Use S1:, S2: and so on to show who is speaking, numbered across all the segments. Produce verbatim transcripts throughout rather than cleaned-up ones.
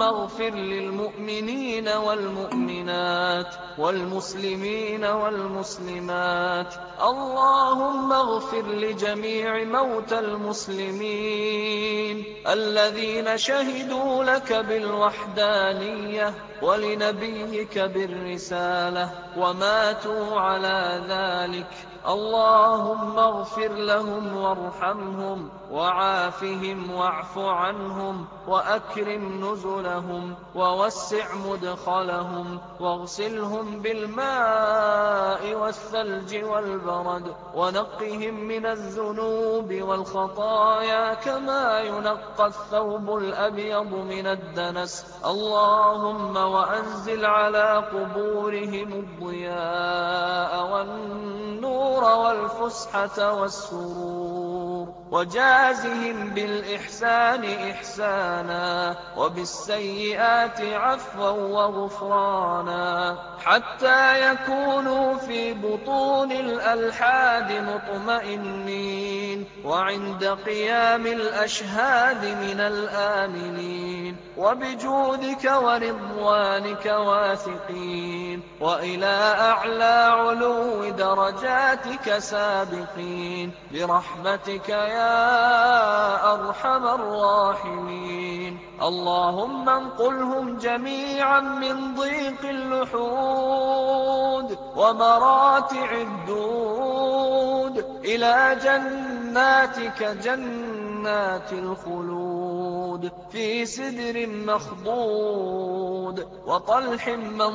S1: اللهم اغفر للمؤمنين والمؤمنات والمسلمين والمسلمات. اللهم اغفر لجميع موتى المسلمين الذين شهدوا لك بالوحدانية ولنبيك بالرسالة وماتوا على ذلك. اللهم اغفر لهم وارحمهم وعافهم واعف عنهم وأكرم نزلهم ووسع مدخلهم واغسلهم بالماء والثلج والبرد ونقهم من الذنوب والخطايا كما ينقى الثوب الأبيض من الدنس. اللهم وأنزل على قبورهم الضياء والنور والفسحة والسرور وجازهم بالإحسان إحسانا وبالسيئات عفوا وغفرانا حتى يكونوا في بطون الألحاد مطمئنين وعند قيام الأشهاد من الآمنين وبجودك ورضوانك واثقين وإلى أعلى علو درجاتك سابقين برحمتك يا أرحم الراحمين. اللهم انقلهم جميعا من ضيق اللحود ومراتع الدود إلى جناتك جنات الخلود في سدر مخضود وطلح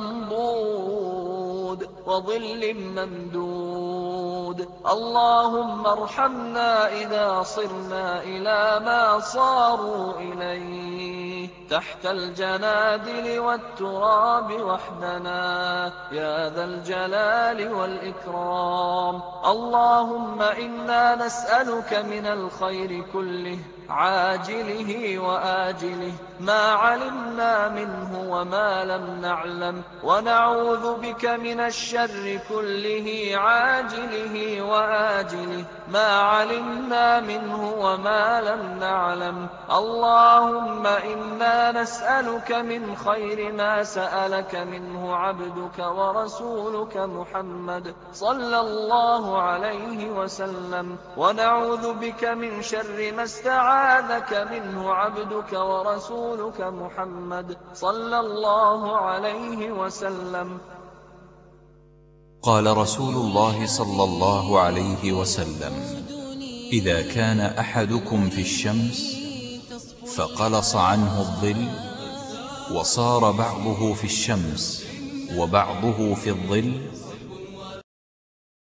S1: منضود وظل ممدود. اللهم ارحمنا إذا صرنا إلى ما صاروا إليه تحت الجنادل والتراب وحدنا يا ذا الجلال والإكرام. اللهم إنا نسألك من الخير كله عاجله وآجله ما علمنا منه وما لم نعلم ونعوذ بك من الشر كله عاجله وآجله ما علمنا منه وما لم نعلم. اللهم إنا نسألك من خير ما سألك منه عبدك ورسولك محمد صلى الله عليه وسلم ونعوذ بك من شر ما استعاذك منه عبدك ورسولك محمد صلى الله عليه وسلم.
S2: قال رسول الله صلى الله عليه وسلم: إذا كان أحدكم في الشمس فقلص عنه الظل وصار بعضه في الشمس وبعضه في الظل